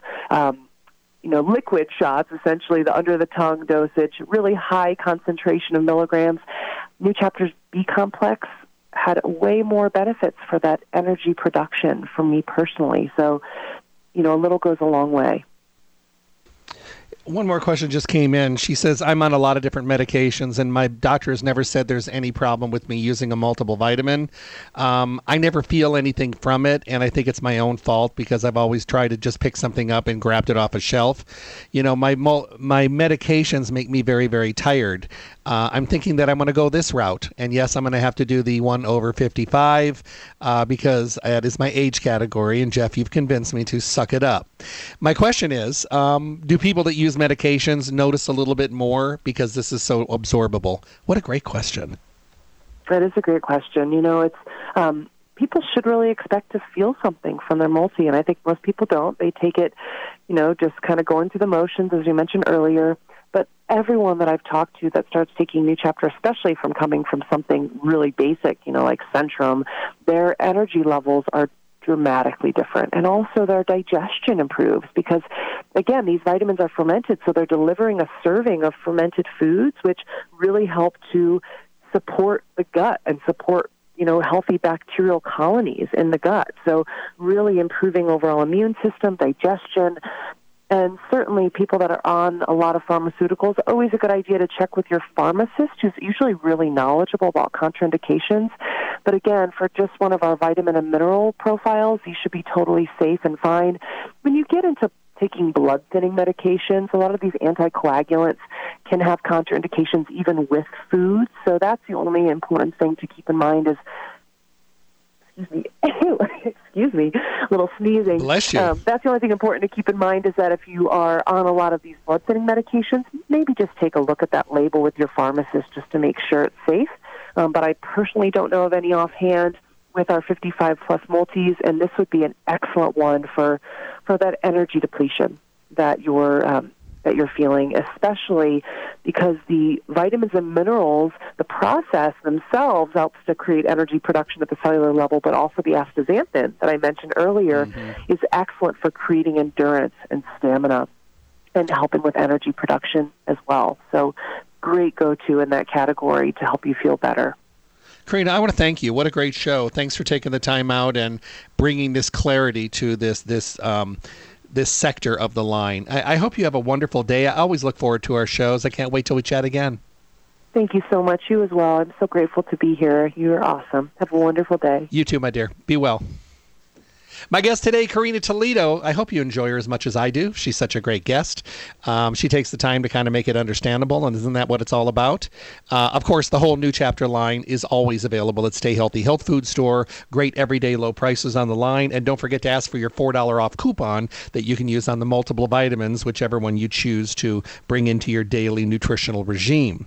liquid shots, essentially the under the tongue dosage, really high concentration of milligrams. New Chapter's B complex had way more benefits for that energy production for me personally. So, a little goes a long way. One more question just came in. She says, I'm on a lot of different medications, and my doctor has never said there's any problem with me using a multiple vitamin. I never feel anything from it, and I think it's my own fault because I've always tried to just pick something up and grabbed it off a shelf. My medications make me very, very tired. I'm thinking that I'm going to go this route. And yes, I'm going to have to do the 1 over 55 because that is my age category. And Jeff, you've convinced me to suck it up. My question is, do people that use medications notice a little bit more because this is so absorbable? What a great question. That is a great question. It's people should really expect to feel something from their multi, and I think most people don't. They take it, just kind of going through the motions, as you mentioned earlier. But everyone that I've talked to that starts taking New Chapter, especially from coming from something really basic, like Centrum, their energy levels are dramatically different. And also their digestion improves because, again, these vitamins are fermented, so they're delivering a serving of fermented foods, which really help to support the gut and support, healthy bacterial colonies in the gut. So really improving overall immune system, digestion, and certainly people that are on a lot of pharmaceuticals, always a good idea to check with your pharmacist, who's usually really knowledgeable about contraindications. But again, for just one of our vitamin and mineral profiles, you should be totally safe and fine. When you get into taking blood-thinning medications, a lot of these anticoagulants can have contraindications even with food. So that's the only important thing to keep in mind is, excuse me, a little sneezing. Bless you. That's the only thing important to keep in mind is that if you are on a lot of these blood-thinning medications, maybe just take a look at that label with your pharmacist just to make sure it's safe. But I personally don't know of any offhand with our 55-plus multis, and this would be an excellent one for that energy depletion that you're feeling, especially because the vitamins and minerals, the process themselves helps to create energy production at the cellular level, but also the astaxanthin that I mentioned earlier is excellent for creating endurance and stamina and helping with energy production as well. So great go-to in that category to help you feel better. Karina, I want to thank you. What a great show. Thanks for taking the time out and bringing this clarity to this sector of the line. I hope you have a wonderful day. I always look forward to our shows. I can't wait till we chat again. Thank you so much. You as well. I'm so grateful to be here. You're awesome. Have a wonderful day. You too, my dear. Be well. My guest today, Karina Toledo. I hope you enjoy her as much as I do. She's such a great guest. She takes the time to kind of make it understandable, and isn't that what it's all about? Of course, the whole New Chapter line is always available at Stay Healthy Health Food Store. Great everyday low prices on the line. And don't forget to ask for your $4 off coupon that you can use on the multiple vitamins, whichever one you choose to bring into your daily nutritional regime.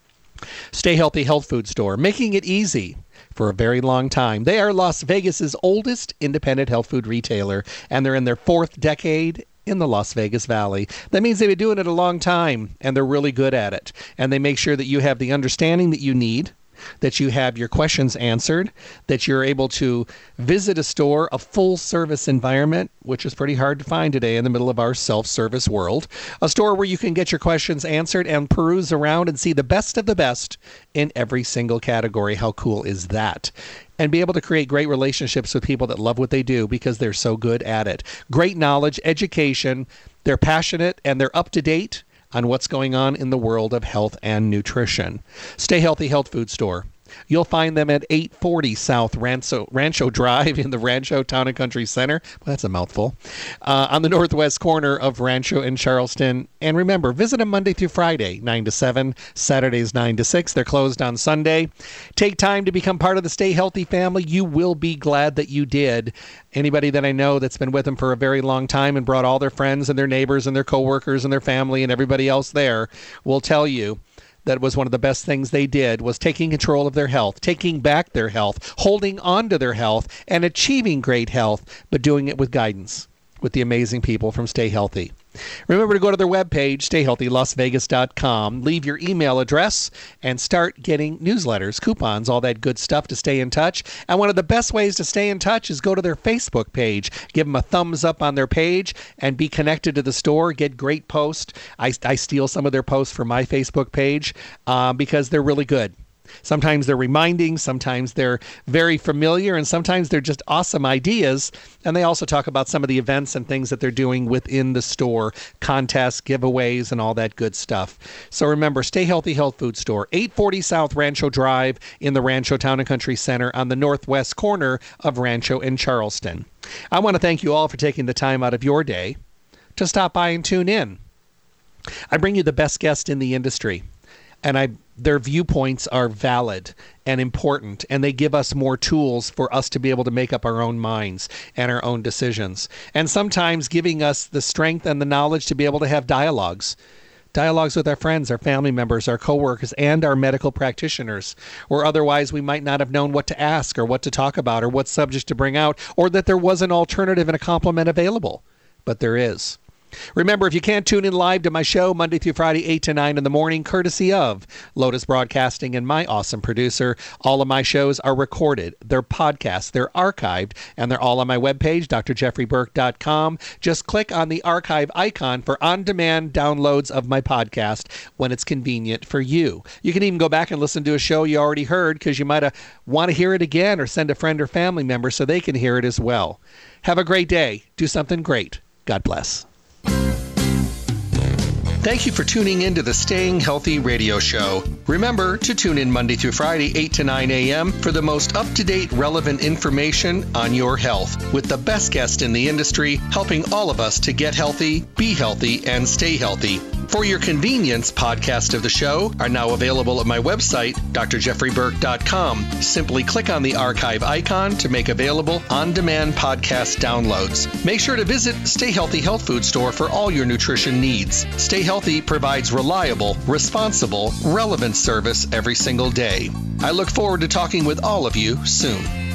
Stay Healthy Health Food Store, making it easy for a very long time. They are Las Vegas's oldest independent health food retailer, and they're in their 4th decade in the Las Vegas Valley. That means they've been doing it a long time, and they're really good at it. And they make sure that you have the understanding that you need, that you have your questions answered, that you're able to visit a store, a full-service environment, which is pretty hard to find today in the middle of our self-service world. A store where you can get your questions answered and peruse around and see the best of the best in every single category. How cool is that? And be able to create great relationships with people that love what they do because they're so good at it. Great knowledge, education, they're passionate, and they're up to date on what's going on in the world of health and nutrition. Stay Healthy Health Food Store. You'll find them at 840 South Rancho Drive in the Rancho Town and Country Center. Well, that's a mouthful. On the northwest corner of Rancho and Charleston. And remember, visit them Monday through Friday, 9 to 7, Saturdays 9 to 6. They're closed on Sunday. Take time to become part of the Stay Healthy family. You will be glad that you did. Anybody that I know that's been with them for a very long time and brought all their friends and their neighbors and their coworkers and their family and everybody else there will tell you that was one of the best things they did was taking control of their health, taking back their health, holding on to their health, and achieving great health, but doing it with guidance with the amazing people from Stay Healthy. Remember to go to their webpage, stayhealthylasvegas.com, leave your email address, and start getting newsletters, coupons, all that good stuff to stay in touch. And one of the best ways to stay in touch is go to their Facebook page. Give them a thumbs up on their page and be connected to the store. Get great posts. I steal some of their posts from my Facebook page because they're really good. Sometimes they're reminding, sometimes they're very familiar, and sometimes they're just awesome ideas. And they also talk about some of the events and things that they're doing within the store, contests, giveaways, and all that good stuff. So remember, Stay Healthy Health Food Store, 840 South Rancho Drive in the Rancho Town and Country Center on the northwest corner of Rancho and Charleston. I want to thank you all for taking the time out of your day to stop by and tune in. I bring you the best guest in the industry. And their viewpoints are valid and important, and they give us more tools for us to be able to make up our own minds and our own decisions. And sometimes giving us the strength and the knowledge to be able to have dialogues with our friends, our family members, our coworkers, and our medical practitioners, or otherwise we might not have known what to ask or what to talk about or what subjects to bring out, or that there was an alternative and a complement available. But there is. Remember, if you can't tune in live to my show Monday through Friday, 8 to 9 in the morning, courtesy of Lotus Broadcasting and my awesome producer, all of my shows are recorded. They're podcasts. They're archived, and they're all on my webpage, drjeffreyburke.com. Just click on the archive icon for on-demand downloads of my podcast when it's convenient for you. You can even go back and listen to a show you already heard because you might want to hear it again, or send a friend or family member so they can hear it as well. Have a great day. Do something great. God bless. Thank you for tuning in to the Staying Healthy radio show. Remember to tune in Monday through Friday, 8 to 9 a.m. for the most up-to-date, relevant information on your health, with the best guest in the industry helping all of us to get healthy, be healthy, and stay healthy. For your convenience, podcasts of the show are now available at my website, drjeffreyburke.com. Simply click on the archive icon to make available on-demand podcast downloads. Make sure to visit Stay Healthy Health Food Store for all your nutrition needs. Stay Healthy provides reliable, responsible, relevant service every single day. I look forward to talking with all of you soon.